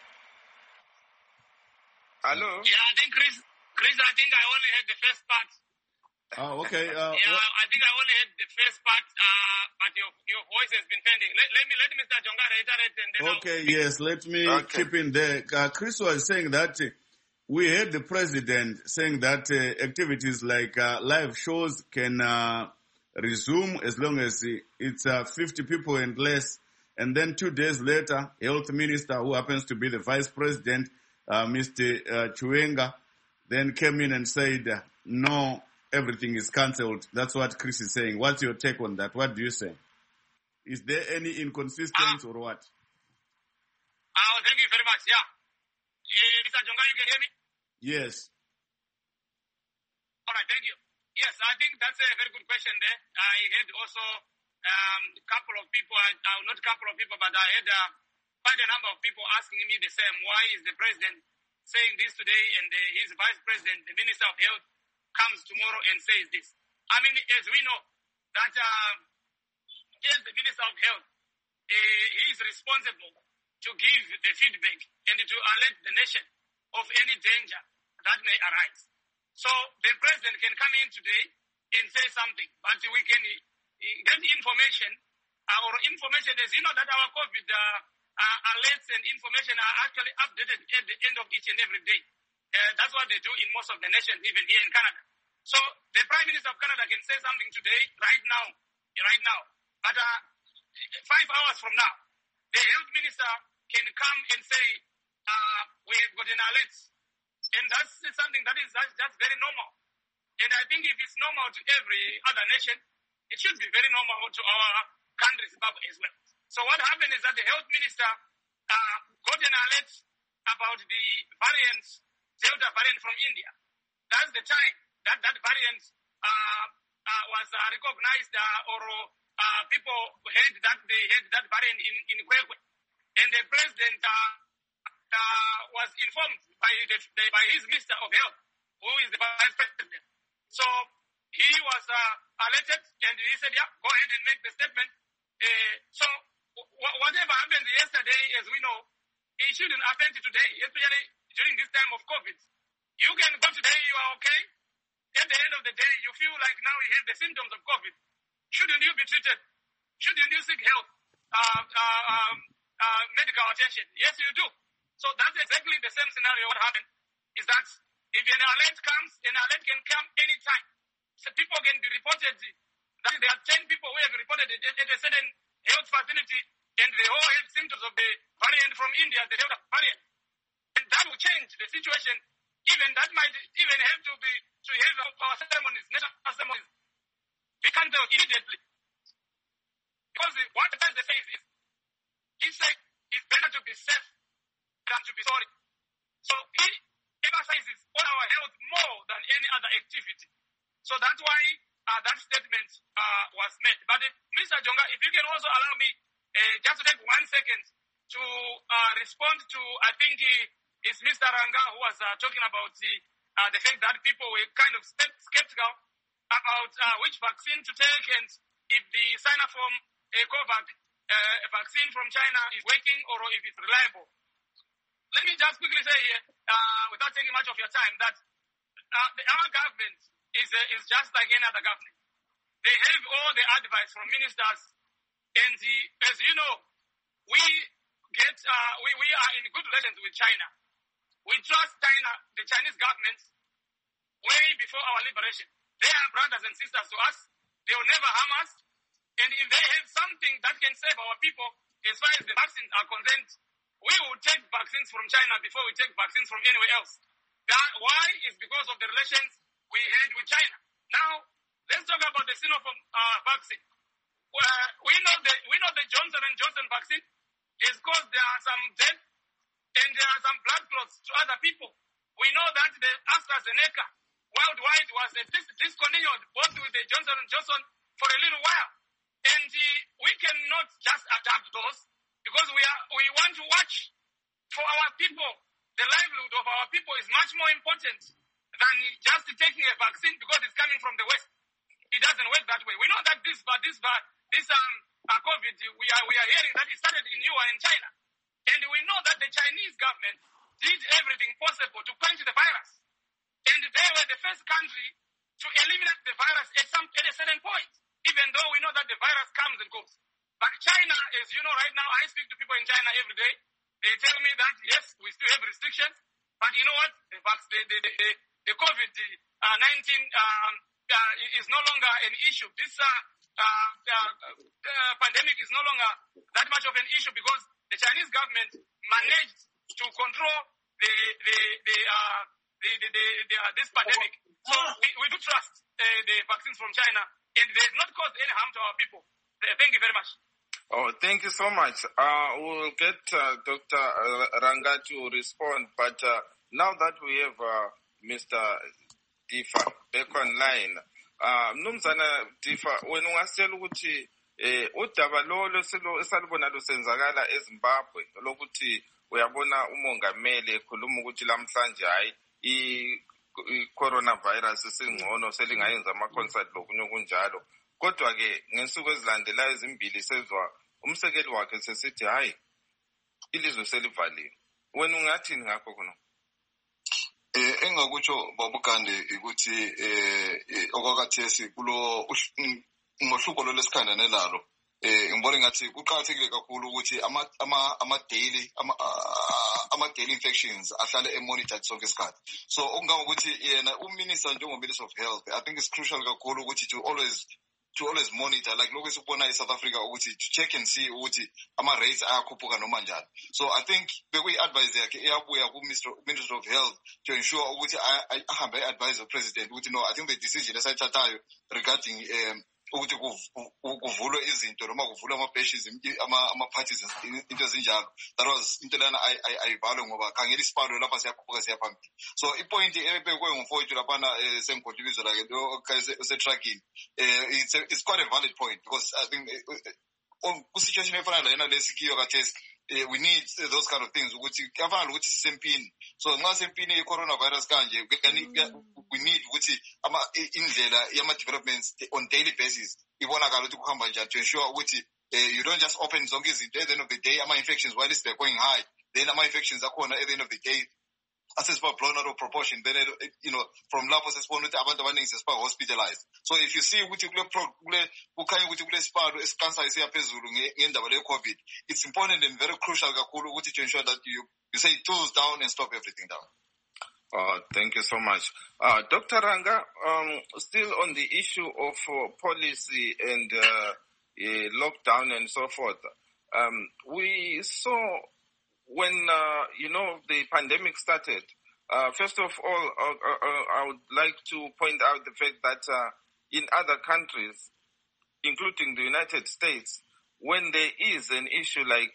Hello? Yeah, I think, Chris, I think I only heard the first part. Oh, okay. I think I only heard the first part, but your voice has been pending. Let Mr. Jonga reiterate and then Okay, yes, let me chip in there. Chris was saying that we heard the president saying that activities like live shows can resume as long as it's 50 people and less. And then 2 days later, health minister, who happens to be the vice president, Mr. Chuenga, then came in and said, no, everything is cancelled. That's what Chris is saying. What's your take on that? What do you say? Is there any inconsistency or what? Thank you very much. Yeah. Mr. Jonga, you can hear me? Yes. All right, thank you. Yes, I think that's a very good question there. I heard also a couple of people, not a couple of people, but I heard quite a number of people asking me the same. Why is the president saying this today and his vice president, the Minister of Health, comes tomorrow and says this? I mean, as we know, that as the Minister of Health, he is responsible to give the feedback and to alert the nation of any danger that may arise. So the president can come in today and say something, but we can get information, as you know that our COVID alerts and information are actually updated at the end of each and every day. That's what they do in most of the nations, even here in Canada. So the Prime Minister of Canada can say something today, right now, but 5 hours from now, the health minister can come and say, we have got an alert. And that's something that's very normal. And I think if it's normal to every other nation, it should be very normal to our country, Zimbabwe, as well. So what happened is that the health minister got an alert about the Delta variant from India. That's the time that variant was recognized or people heard that they had that variant in Kwekwe. And the president was informed by his Minister of Health, who is the vice president. So he was alerted, and he said, yeah, go ahead and make the statement. So whatever happened yesterday, as we know, it shouldn't happen today, especially during this time of COVID. You can go today, you are okay. At the end of the day, you feel like now you have the symptoms of COVID. Shouldn't you be treated? Shouldn't you seek help, medical attention? Yes, you do. So that's exactly the same scenario. What happened is that if an alert comes, an alert can come anytime. So people can be reported. That is, there are 10 people who have reported it at a certain health facility, and they all have symptoms of the variant from India, the Delta variant. And that will change the situation. Even that might even have to have our ceremonies, national ceremonies, be cancelled immediately. Because what the president says is, he said it's better to be safe than to be sorry. So he emphasizes on our health more than any other activity. So that's why that statement was made. But Mr. Jonga, if you can also allow me just to take 1 second to respond to, I think it's Mr. Ranga who was talking about the fact that people were kind of skeptical about which vaccine to take and if the Sinopharm COVAX vaccine from China is working or if it's reliable. Let me just quickly say here, without taking much of your time, that our government is just like any other government. They have all the advice from ministers, and as you know, we are in good relations with China. We trust China, the Chinese government, way before our liberation. They are brothers and sisters to us. They will never harm us. And if they have something that can save our people, as far as the vaccines are concerned, we will take vaccines from China before we take vaccines from anywhere else. Why? Is because of the relations we had with China. Now, let's talk about the Sinopharm vaccine. We know the Johnson & Johnson vaccine is caused there are some death and there are some blood clots to other people. We know that the AstraZeneca worldwide was discontinued both with the Johnson & Johnson for a little while. And we cannot just adapt those because we want to watch for our people the livelihood of our people is much more important than just taking a vaccine because it's coming from the West. It doesn't work that way. We know that this COVID, we are hearing that it started in Wuhan in China. And we know that the Chinese government did everything possible to quench the virus. And they were the first country to eliminate the virus at a certain point, even though we know that the virus comes and goes. But China, as you know, right now, I speak to people in China every day. They tell me that, yes, we still have restrictions, but you know what? The COVID-19 is no longer an issue. This pandemic is no longer that much of an issue because the Chinese government managed to control this pandemic. So we do trust the vaccines from China, and they have not caused any harm to our people. Thank you very much. Oh, thank you so much. We'll get Dr. Ranga to respond, but now that we have Mr. Difa back online, Mnumzana Difa, wena ungasitshela ukuthi udaba lolo esalibona lusenzakala eZimbabwe lokuthi uyabona umongameli ekhuluma ukuthi lamhlanje hayi i-coronavirus isingcono selingayenza ama-concert lokunye okunjalo. Kodwa-ke ngensuku ezilandelayo ezimbili sezwa umsekeli wakhe sesithi hayi ilizwe selivaliwe. Wena ungathini ngakho khona? Engakutsho babugande ukuthi okwakathesi kulo ngohluko lolesikhanda nelalo ngibona ngathi kuqhakathekile kakhulu ukuthi ama daily infections ahlale emonitored sonke isikhathi. So okungangokuthi yena uminister njengominister of health, I think it's crucial kakhulu ukuthi to always monitor, like lokho esibona eSouth Africa ukuthi to check and see ukuthi ama rates ayakhuphuka noma njani. So I think bekuyi-advice yakhe eyabuya ku-Minister of Health to ensure ukuthi ahambe advise the president ukuthi no, I think the decision esayithathayo regarding ukuthi kuvulwe izinto noma kuvulwe ama-bashes ama-parties into ezinjalo, that was into lana ayivalwe ngoba khangela isipalo lapha siyakhuphuka siyaphambili. So ipoint ebekwe ngumfowethu laphana sengigodi ibizo lakhe usetruckini, it's quite a valid point because I think ku-situation efana lena lesikiyo kathesi we need those kind of things ukuthi kuyafana ukuthi sisempini. So nxa sempini i-coronavirus kanje we need ukuthi indlela yama-developments on daily basis ibonakala ukuthi kuhamba njani to ensure ukuthi you don't just open zonke izinto at the end of the day ama-infections while they're going high, then ama-infections akhona at the end of the day asesiba blown out of proportion, then from lapho sesibona ukuthi abantu abaningi sesiba hospitalized. So if you see ukuthi kukhanya ukuthi kule sipalo esikansayo siyaphezulu ngendaba le-COVID, it's important and very crucial kakhulu ukuthi to ensure that you say tools down and stop everything down. Thank you so much. Dr. Ranga, still on the issue of policy and lockdown and so forth, we saw when, the pandemic started, first of all, I would like to point out the fact that in other countries, including the United States, when there is an issue like,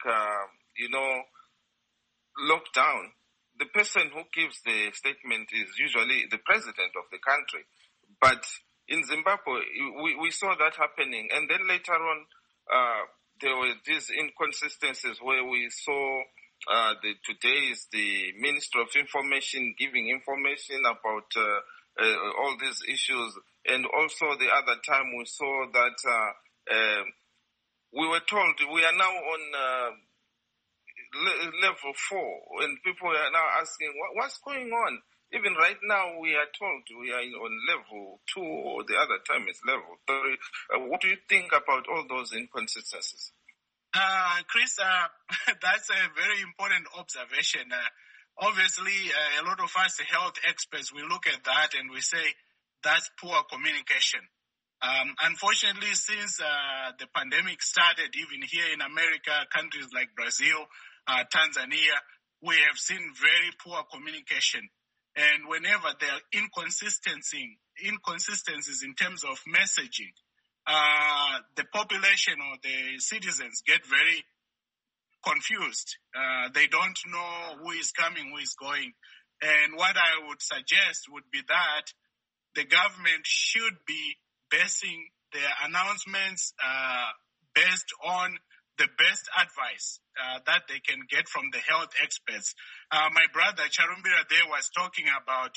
lockdown, the person who gives the statement is usually the president of the country. But in Zimbabwe, we saw that happening. And then later on, there were these inconsistencies where we saw today is the Minister of Information giving information about all these issues. And also the other time we saw that we were told we are now on level 4, and people are now asking, what's going on? Even right now, we are told we are on level 2, or the other time it's level 3. What do you think about all those inconsistencies? Chris, that's a very important observation. Obviously, a lot of us health experts, we look at that and we say that's poor communication. Unfortunately, since the pandemic started, even here in America, countries like Brazil, Tanzania, we have seen very poor communication. And whenever there are inconsistencies in terms of messaging, the population or the citizens get very confused. They don't know who is coming, who is going. And what I would suggest would be that the government should be basing their announcements based on the best advice that they can get from the health experts. My brother Charumbira there was talking about,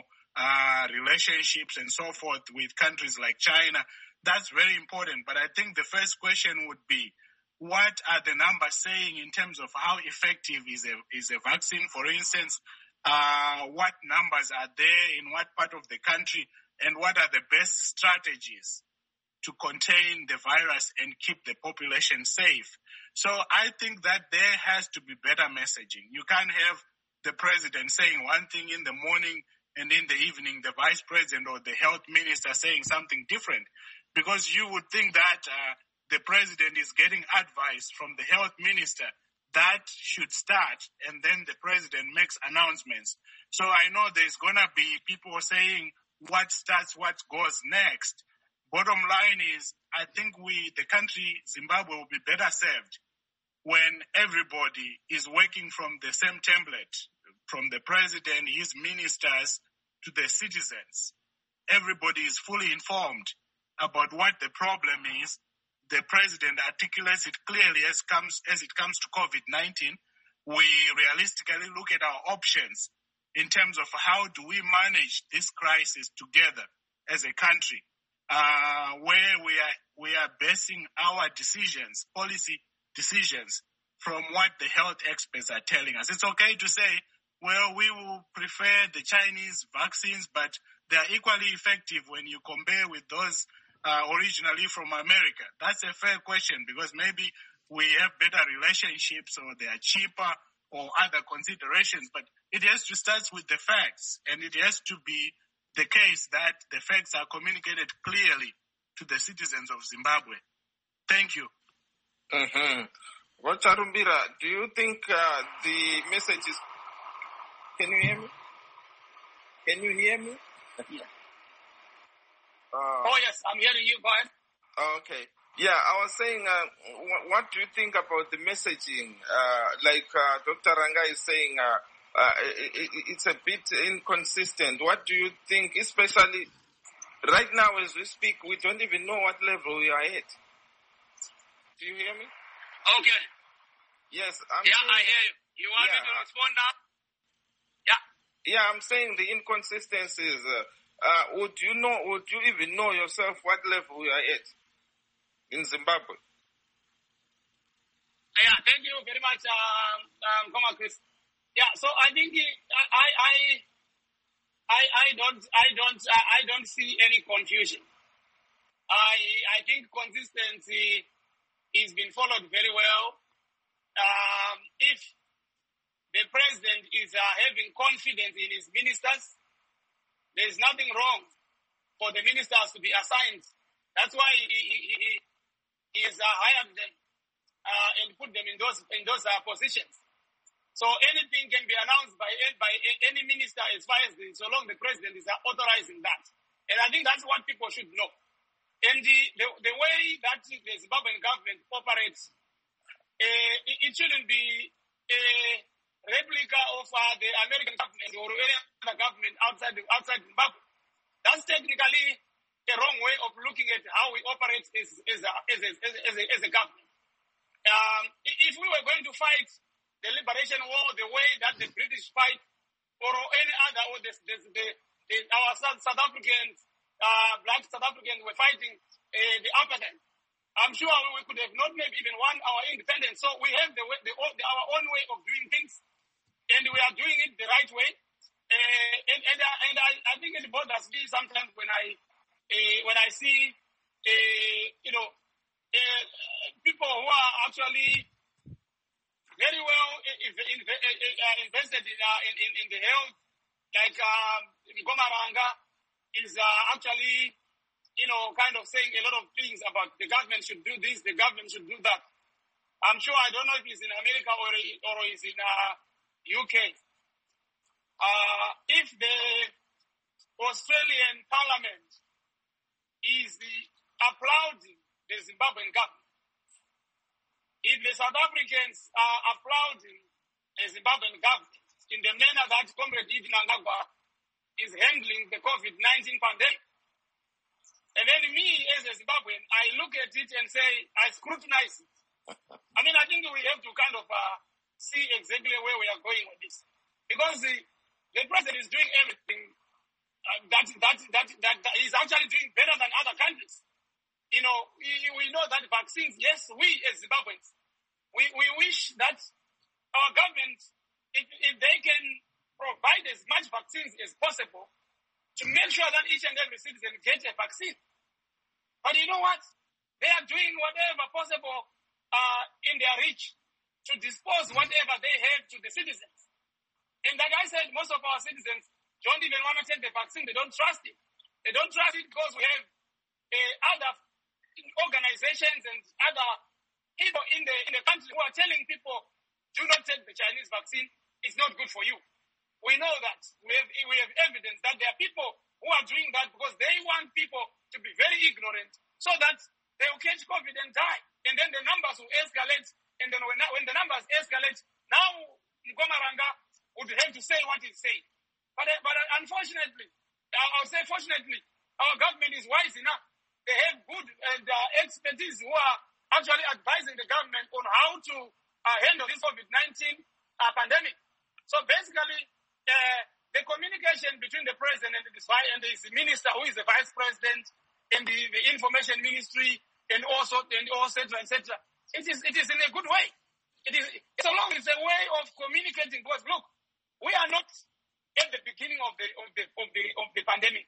relationships and so forth with countries like China. That's very important. But I think the first question would be, what are the numbers saying in terms of how effective is a vaccine? For instance, what numbers are there in what part of the country, and what are the best strategies to contain the virus and keep the population safe? So I think that there has to be better messaging. You can't have the president saying one thing in the morning and in the evening the vice president or the health minister saying something different, because you would think that the president is getting advice from the health minister. That should start, and then the president makes announcements. So I know there's going to be people saying what starts, what goes next. Bottom line is, I think the country, Zimbabwe, will be better served when everybody is working from the same template, from the president, his ministers, to the citizens. Everybody is fully informed about what the problem is. The president articulates it clearly as it comes to COVID-19. We realistically look at our options in terms of how do we manage this crisis together as a country, where we are basing our decisions, policy decisions, from what the health experts are telling us. It's okay to say, well, we will prefer the Chinese vaccines, but they are equally effective when you compare with those originally from America. That's a fair question, because maybe we have better relationships or they are cheaper or other considerations, but it has to start with the facts, and it has to be the case that the facts are communicated clearly to the citizens of Zimbabwe. Thank you. Mm-hmm. Well, Charumbira, do you think the message is... Can you hear me? Can you hear me? Yeah. Oh, yes, I'm hearing you. Go ahead. Okay. Yeah, I was saying, what do you think about the messaging? Dr. Ranga is saying, it's a bit inconsistent. What do you think, especially right now as we speak, we don't even know what level we are at. Do you hear me? Okay. Yes. I hear you. You want me to respond now? Yeah. Yeah, I'm saying the inconsistencies. Would you even know yourself what level we are at in Zimbabwe? Yeah, thank you very much, Koma Chris. Yeah, so I think I don't see any confusion. I think consistency is being followed very well. If the president is having confidence in his ministers, there is nothing wrong for the ministers to be assigned. That's why he has hired them and put them in those positions. So anything can be announced by any minister so long the president is authorizing that. And I think that's what people should know. And the way that the Zimbabwean government operates, it shouldn't be a replica of the American government or any other government outside Zimbabwe. That's technically a wrong way of looking at how we operate as a government. If we were going to fight the liberation war the way that the British fight, or any other, or our South Africans, black South Africans were fighting the apartheid, I'm sure we could have not maybe even won our independence. So we have our own way of doing things, and we are doing it the right way. And I think it bothers me sometimes when I see people who are actually very well invested in the health, like Gomaranga is actually kind of saying a lot of things about the government should do this, the government should do that. I'm sure, I don't know if he's in America or he's in UK. If the Australian Parliament is applauding the Zimbabwean government, if the South Africans are applauding the Zimbabwean government in the manner that Comrade Eden Mnangagwa is handling the COVID-19 pandemic, and then me as a Zimbabwean, I look at it and say, I scrutinize it I mean, I think we have to kind of see exactly where we are going with this. Because the president is doing everything that is actually doing better than other countries. You know, we know that vaccines, yes, we as Zimbabweans, we wish that our government, if they can provide as much vaccines as possible to make sure that each and every citizen gets a vaccine. But you know what? They are doing whatever possible in their reach to dispose whatever they have to the citizens. And like I said, most of our citizens don't even want to take the vaccine. They don't trust it. They don't trust it because we have other organizations and other people in the country who are telling people, do not take the Chinese vaccine. It's not good for you. We know that. We have evidence that there are people who are doing that because they want people to be very ignorant so that they will catch COVID and die. And then the numbers will escalate. And then when the numbers escalate, now Mgomaranga would have to say what he's saying. But unfortunately, I'll say fortunately, our government is wise enough. They have good expertise who are actually advising the government on how to handle this COVID-19 pandemic. So basically, the communication between the president and his minister, who is the vice president, and the information ministry, and also etc. It is in a good way. It's a way of communicating. Because look, we are not at the beginning of the pandemic.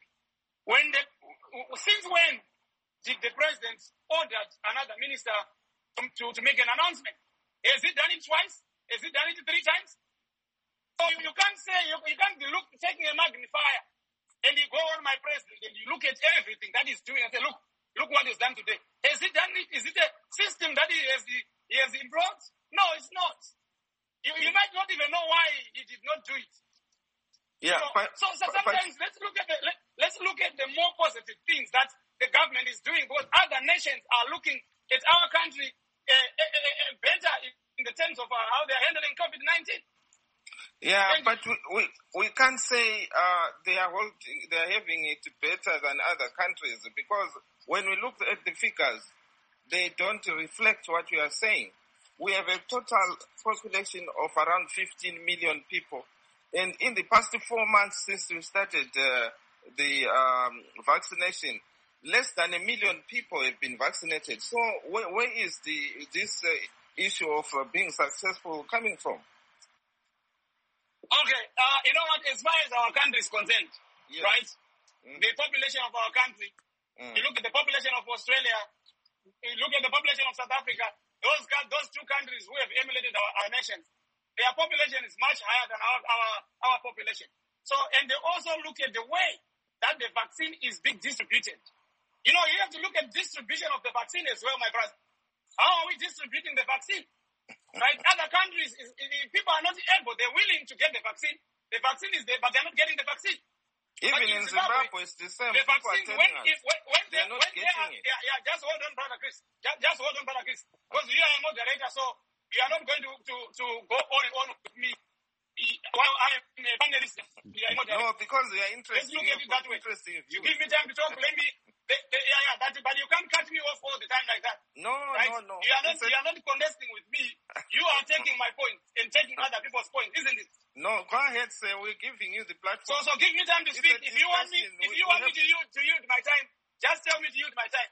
Since when did the president ordered another minister to make an announcement? Has he done it twice? Has he done it 3 times? So you can't say, you can't be taking a magnifier and you go on my president and you look at everything that he's doing and say, look what he's done today. Has he done it? Is it a system that he has employed? No, it's not. You might not even know why he did not do it. Yeah, so sometimes let's look at the more positive things that the government is doing, because other nations are looking at our country better in the terms of how they're handling COVID-19. Yeah, but we can't say they are having it better than other countries, because when we look at the figures, they don't reflect what we are saying. We have a total population of around 15 million people. And in the past 4 months since we started the vaccination, less than 1 million people have been vaccinated. So where is this issue of being successful coming from? Okay, you know what, as far as our country is concerned, yes, right? Mm-hmm. The population of our country, you look at the population of Australia, you look at the population of South Africa, those 2 countries who have emulated our nations, their population is much higher than our population. So, and they also look at the way that the vaccine is being distributed. You know, you have to look at distribution of the vaccine as well, my brother. How are we distributing the vaccine? Right? Other countries, if people are not able, they're willing to get the vaccine. The vaccine is there, but they're not getting the vaccine. Even in Zimbabwe, it's the same. The vaccine, they're not getting it. Yeah, just hold on, Brother Chris. Just hold on, Brother Chris. Because you are a moderator, so you are not going to go on and on with me. While I am a panelist. No, because they are interested. Let's look at it that way. You give me time to talk, let me... but you can't cut me off all the time like that. No, right? No. You are not contesting with me. You are taking my point and taking other people's point, isn't it? No, go ahead, sir. We're giving you the platform. So give me time to speak. If you want me to use my time, just tell me to use my time.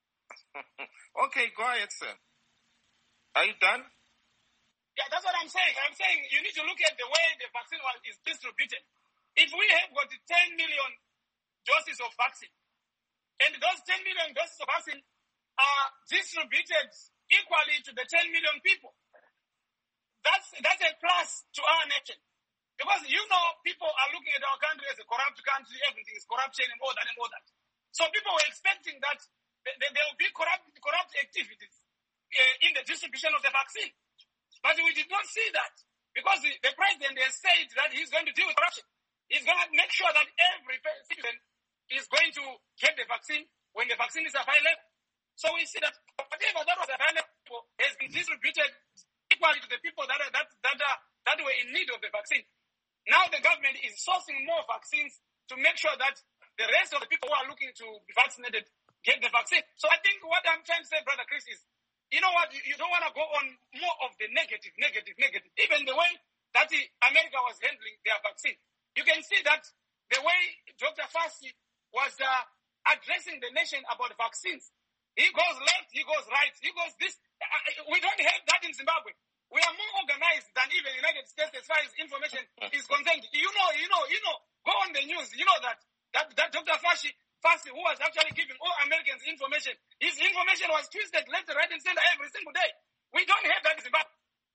Okay, go ahead, sir. Are you done? Yeah, that's what I'm saying. I'm saying you need to look at the way the vaccine is distributed. If we have got 10 million doses of vaccine, and those 10 million doses of vaccine are distributed equally to the 10 million people, that's a plus to our nation. Because, you know, people are looking at our country as a corrupt country, everything is corruption and all that. So people were expecting that there will be corrupt activities in the distribution of the vaccine. But we did not see that, because the president has said that he's going to deal with corruption. He's going to make sure that every citizen is going to get the vaccine when the vaccine is available. So we see that whatever that was available has been distributed equally to the people that were in need of the vaccine. Now the government is sourcing more vaccines to make sure that the rest of the people who are looking to be vaccinated get the vaccine. So I think what I'm trying to say, Brother Chris, is you know what, you don't want to go on more of the negative. Even the way that America was handling their vaccine. You can see that the way Dr. Fauci was addressing the nation about vaccines. He goes left, he goes right, he goes this. We don't have that in Zimbabwe. We are more organized than even the United States as far as information is concerned. You know, go on the news. You know that Dr. Fauci, who was actually giving all Americans information, his information was twisted left, right, and center every single day. We don't have that in Zimbabwe.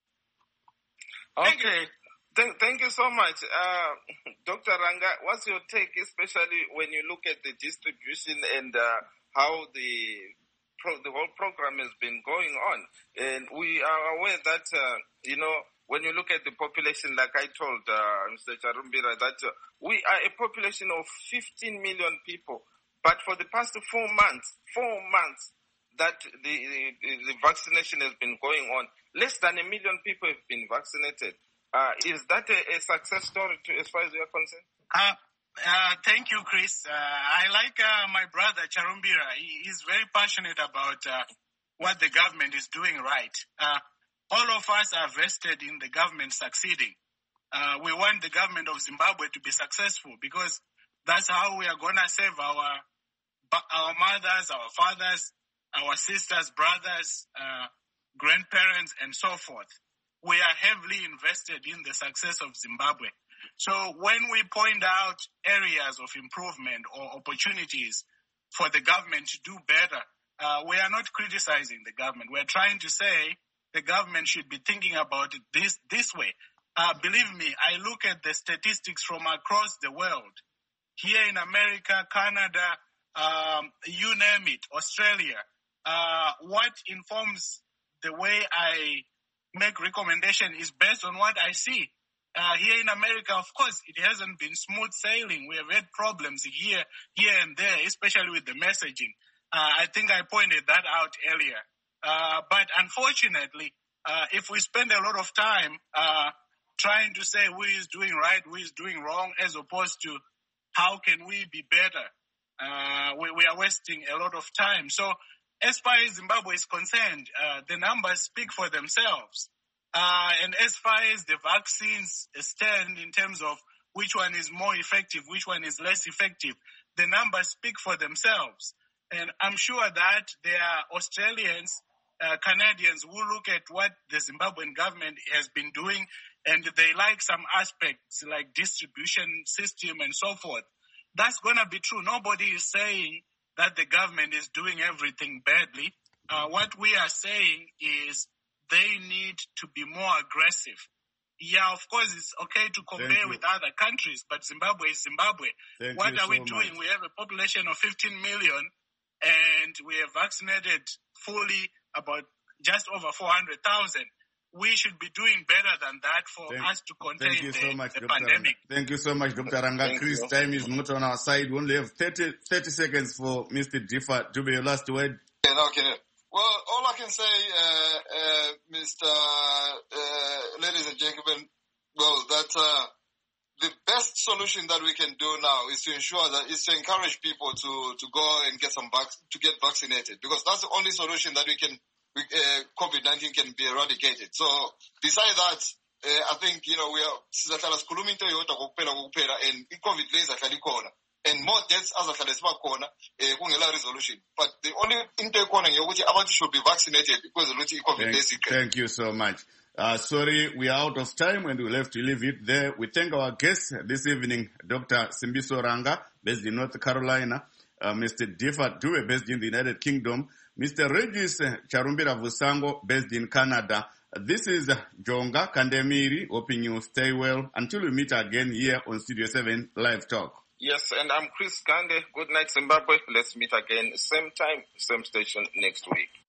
Okay. Thank you so much. Dr. Ranga, what's your take, especially when you look at the distribution and how the whole program has been going on? And we are aware that, when you look at the population, like I told Mr. Charumbira, that we are a population of 15 million people. But for the past 4 months, that the vaccination has been going on, less than 1 million people have been vaccinated. Is that a success story as far as you are concerned? Thank you, Chris. I like my brother Charumbira. He's very passionate about what the government is doing right. All of us are vested in the government succeeding. We want the government of Zimbabwe to be successful because that's how we are going to save our mothers, our fathers, our sisters, brothers, grandparents, and so forth. We are heavily invested in the success of Zimbabwe. So when we point out areas of improvement or opportunities for the government to do better, we are not criticizing the government. We're trying to say the government should be thinking about it this way. Believe me, I look at the statistics from across the world. Here in America, Canada, you name it, Australia. What informs the way I make recommendation is based on what I see. Here in America, of course, it hasn't been smooth sailing. We have had problems here and there, especially with the messaging. I think I pointed that out earlier. But unfortunately, if we spend a lot of time trying to say who is doing right, who is doing wrong, as opposed to how can we be better, we are wasting a lot of time. So as far as Zimbabwe is concerned, the numbers speak for themselves. And as far as the vaccines stand in terms of which one is more effective, which one is less effective, the numbers speak for themselves. And I'm sure that there are Australians, Canadians who look at what the Zimbabwean government has been doing and they like some aspects like distribution system and so forth. That's going to be true. Nobody is saying that the government is doing everything badly. What we are saying is they need to be more aggressive. Yeah, of course, it's okay to compare with other countries, but Zimbabwe is Zimbabwe. What are we doing? We have a population of 15 million, and we have vaccinated fully about just over 400,000. We should be doing better than that for us to contain the pandemic. Thank you so much, Dr. Ranga. Chris, time is not on our side. We only have 30 seconds for Mr. Diffa to be your last word. Okay. Well, all I can say, ladies and gentlemen, that the best solution that we can do now is to ensure that is to encourage people to go and get to get vaccinated, because that's the only solution that COVID-19 can be eradicated. So besides that, I think, we are sizahlala sikhuluma into eyodwa kokuphela and i-COVID le izahlala ikhona. And more deaths azahlala sibakhona kungela resolution. But the only into ekhona ngeyokuthi abantu should be vaccinated because ukuthi i-COVID le iziqede. Thank you so much. Sorry, we are out of time and we'll have to leave it there. We thank our guests this evening, Dr. Simbiso Ranga, based in North Carolina, Mr. Diffa Dube, based in the United Kingdom, Mr. Regis Charumbira Vusango, based in Canada. This is Jonga Kandemiri, hoping you stay well until we meet again here on Studio 7 Live Talk. Yes, and I'm Chris Gande. Good night, Zimbabwe. Let's meet again, same time, same station next week.